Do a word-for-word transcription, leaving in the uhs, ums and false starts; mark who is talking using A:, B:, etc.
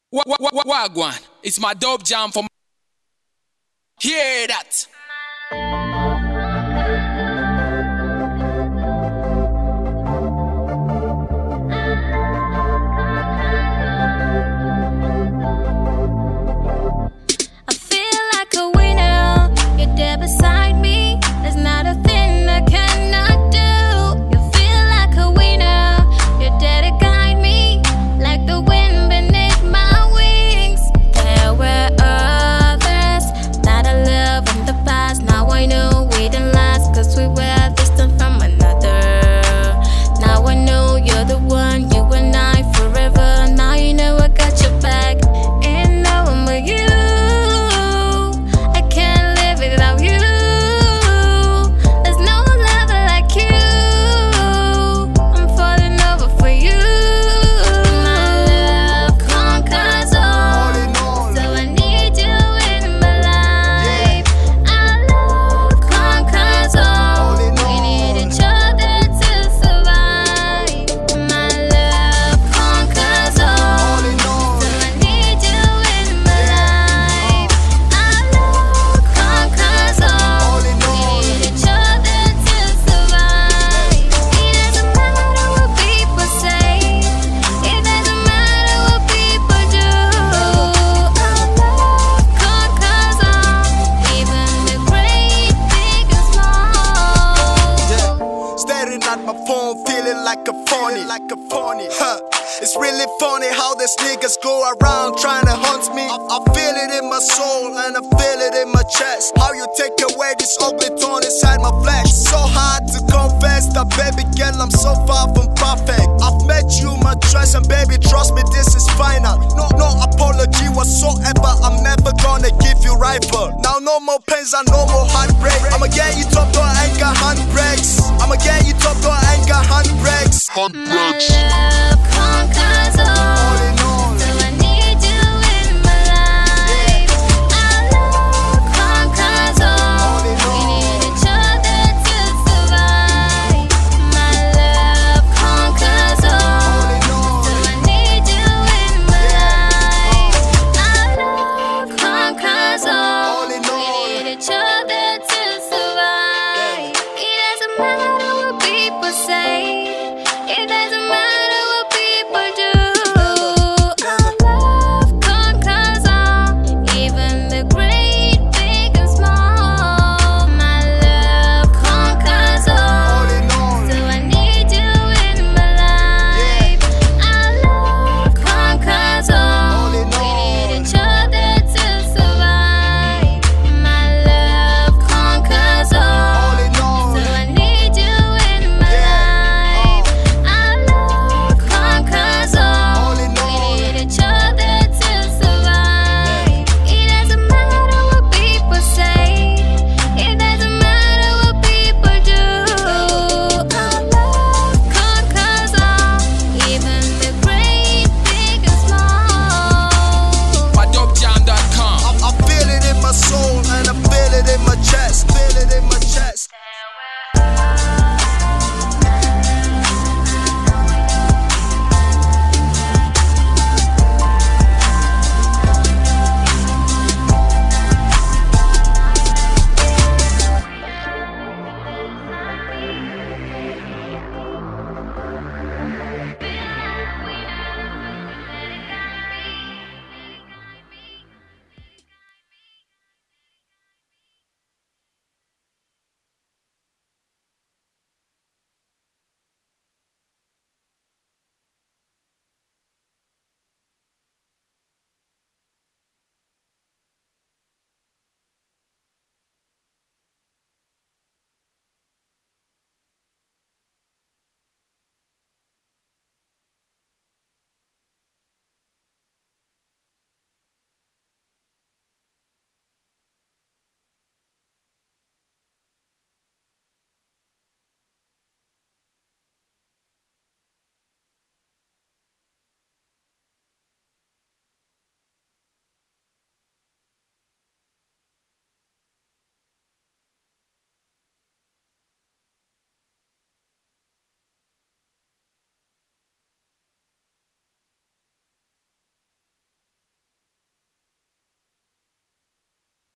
A: Wa- wa- wa- Wagwan, it's my dope jam for. Hear that?
B: I feel like a winner. You're there beside me. There's not a thing I cannot do. You feel like a winner. You're there to guide me, like the wind beneath my wings. There were others that I loved in the past. Now I know we didn't last, cause we were distant from another. Now I know you're the one, you and I forever. Now you know I got your back. And now I'm with you. I can't live without you. There's no lover like you. I'm falling over for you. My love conquers all, so I need you in my life. Our love conquers all. We need each other to survive. My love conquers all, so I need you in my life. Our love conquers all. We need each other to survive. It doesn't matter what people say. It doesn't matter what people do. Our love conquers all, even the great, big and small.
C: Staring at my phone, feeling like a phony, like a phony. Huh. It's really funny how these niggas go around trying to hunt me. I, I feel it in my soul and I feel it in my chest. How you take away this ugly thorn inside my flesh? So hard to confess that, baby girl, I'm so far from perfect. I've met you, my choice, and baby, trust me, this is final. No, no apology whatsoever. I'm never gonna give you rival. Now no more pains and no more heartbreak. I'ma get you top, though I ain't got handbrakes. I'ma get you top, though I ain't got handbrakes.
B: My love